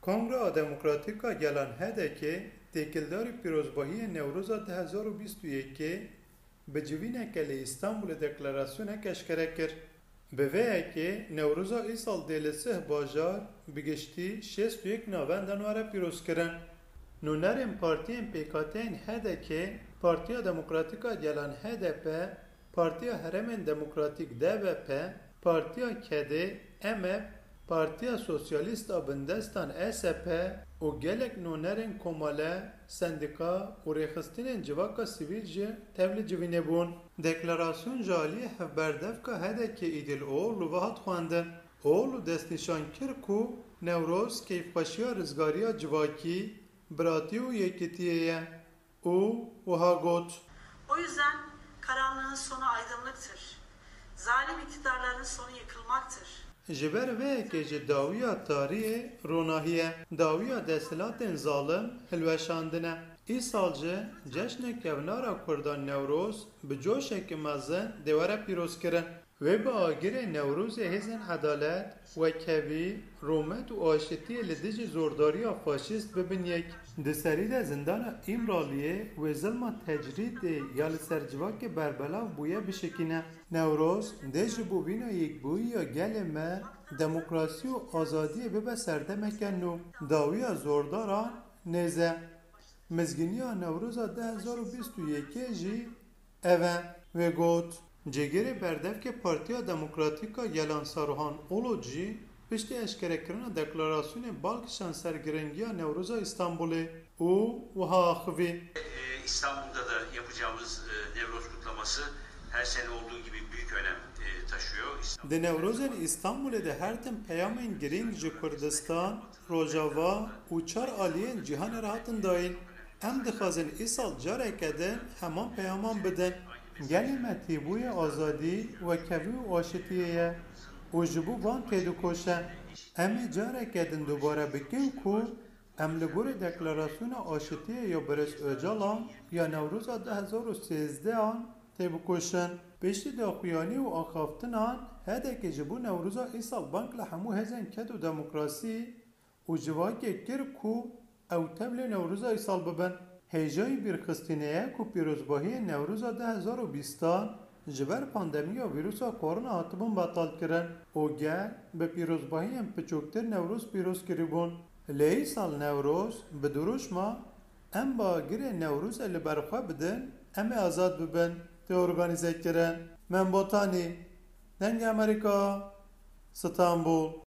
Kongra Demokratîka Gelan Hedekê têkildarî pîrozbahiyê Newroza 2021 bi civîneke li İstanbulê deklarasyoneke eşkere kir. Bi vê yekê Newroza îsal dê li sih bajar bi giştî 61 navendan were pîrozkirin. Nûnerên partiyên PKK'yên Hedekê, Partiya Demokratîka Gelan HDP, Partiya Herêmên Demokratîk DVP, Partiya Kedê, EMEP, Partiya Sosyalîst a Bindestan SP û gelek nûnerên komale, sendika û rêxistinên civaka sivîl jî tevlî civînê bûn. Deklarasyon ji aliyê hevberdevka Hedekê Îdîloğlu ve hat xwendin. Oğlu destnîşan kir ku Newroz keyfxweşiya rizgariya civakî, biratî û yekîtiyê ye û wiha got. O yüzden karanlığın sonu aydınlıktır. Zalim iktidarların sonu yıkılmaktır. Ji ber vê yekê ji dawiya tariyê ronahiye, dawiya desthilatên zalim hilweşandine. Îsal jî ceşnek kevnara Kurdan Newroz bi coşekî mezin dê were pîrozkirin. Wê bi agirê Newrozê hêzên edalet, wekevî, rûmet û aşîtiyê li dijî zordariya faşîst bibin yek. Di serî de zindana İmraliyê wê zilma tecridê ya li ser civakê berbelav bûye bişikîne. Newroz dê ji bûvîna yekbûyiya gelê me demokrasî û azadiyê bibe serdemeke nû. Dawiya zordaran nêze. Mizgîniya Newroza 2021 jî ev e. Wê got cêgerê berdevke Partiya Demokratîka Gelan Saruhan Olo jî piştî eşkerekirina deklarasyonê balkişan sergirengiya Newroza İstanbulê û wiha axivî. İstanbul'da da yapacağımız Nevroz kutlaması her sene olduğu gibi büyük önem taşıyor. Di Newrozên İstanbulê de her tim peyamên girîng ji Kurdistan, Rojava û çar aliyên cîhanê re hatin dayîn. Em dixwazin îsal careke din heman peyaman bidin. Gelê me tîbûyê azadî, wekevî û aşîtiyê ye û ji bo van tê dikoşe. Em ê careke din dubare bikin ku em li gorî deklarasyona aşîtiyê ya Birêz Öcalan ya Newroza 2013 tê bikoşin. Piştî daxuyanî û axaftinan Hedekê ji bo Newroza îsal bank li hemû hêzên ket û demokrasî û civakê kir ku ew tevlê Newroza îsal bibin. Hêjayî bîrxistinê ku pîrozbahiyên Newroza 2020 ji ber pandemiya vîrusa korona hatibûn betalkirin û gel bi pîrozbahiyên piçûktir Newroz pîroz kirîbûn. Lê îsal Newroz bi duruşma em bi agirê Newrozê li ber xwe bidin, em ê azad bibin tê organîze kirin. Membotanî, dengê Amerîka, Stenbul.